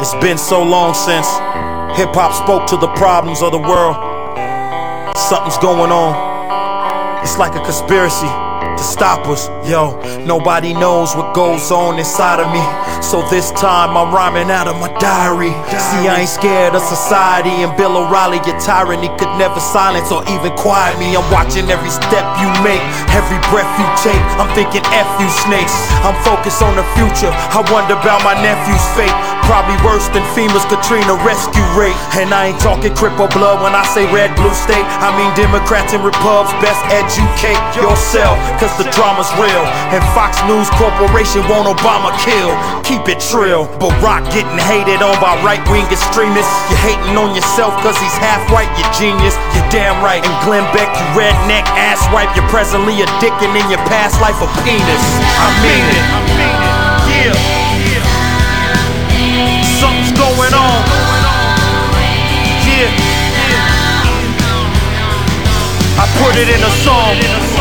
It's been so long since hip-hop spoke to the problems of the world. Something's going on. It's like a conspiracy to stop us. Yo, nobody knows what goes on inside of me, so this time I'm rhyming out of my diary. See, I ain't scared of society, and Bill O'Reilly, your tyranny could never silence or even quiet me. I'm watching every step you make, every breath you take. I'm thinking F you snakes. I'm focused on the future. I wonder about my nephew's fate. Probably worse than FEMA's Katrina rescue rate. And I ain't talking Crip or blood when I say red, blue state. I mean Democrats and Repubs, best educate yourself, cause the drama's real. And Fox News Corporation want Obama killed. Keep it trill. Barack getting hated on by right-wing extremists. You're hating on yourself cause he's half white, you genius. You're damn right. And Glenn Beck, you redneck ass wipe. You're presently addicted in your past life a penis. I mean it. Yeah. Something's going on. Yeah. I put it in a song.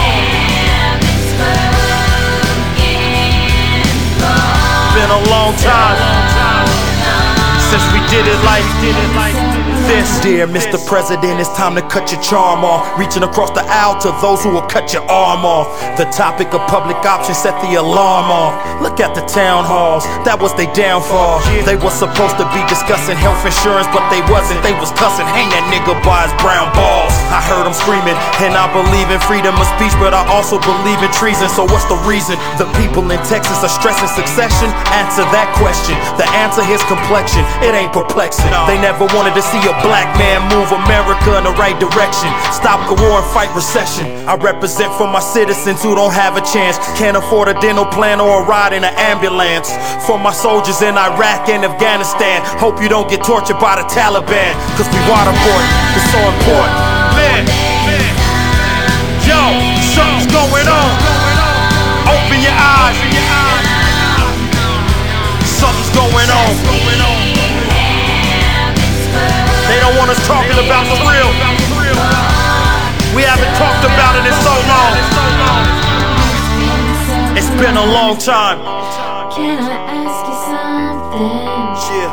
Been a long time since we did it like this. Dear Mr. President, it's time to cut your charm off. Reaching across the aisle to those who will cut your arm off. The topic of public option set the alarm off. Look at the town halls, that was their downfall. They were supposed to be discussing health insurance, but they wasn't. They was cussing, hang that nigga by his brown balls. I heard them screaming, and I believe in freedom of speech, but I also believe in treason. So what's the reason the people in Texas are stressing succession? Answer that question. The answer is complexion. It ain't perplexing. They never wanted to see a black man move America in the right direction. Stop the war and fight recession. I represent for my citizens who don't have a chance, can't afford a dental plan or a ride in an ambulance. For my soldiers in Iraq and Afghanistan, hope you don't get tortured by the Taliban, cause we waterboard, it's so important. Man, yo, something's going on. Open your eyes. Something's going on. They don't want us talking about the real. We haven't talked about it in so long. It's been a long time. Can I ask you something?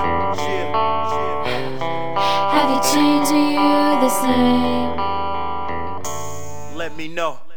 Yeah. Have you changed or you the same? Let me know.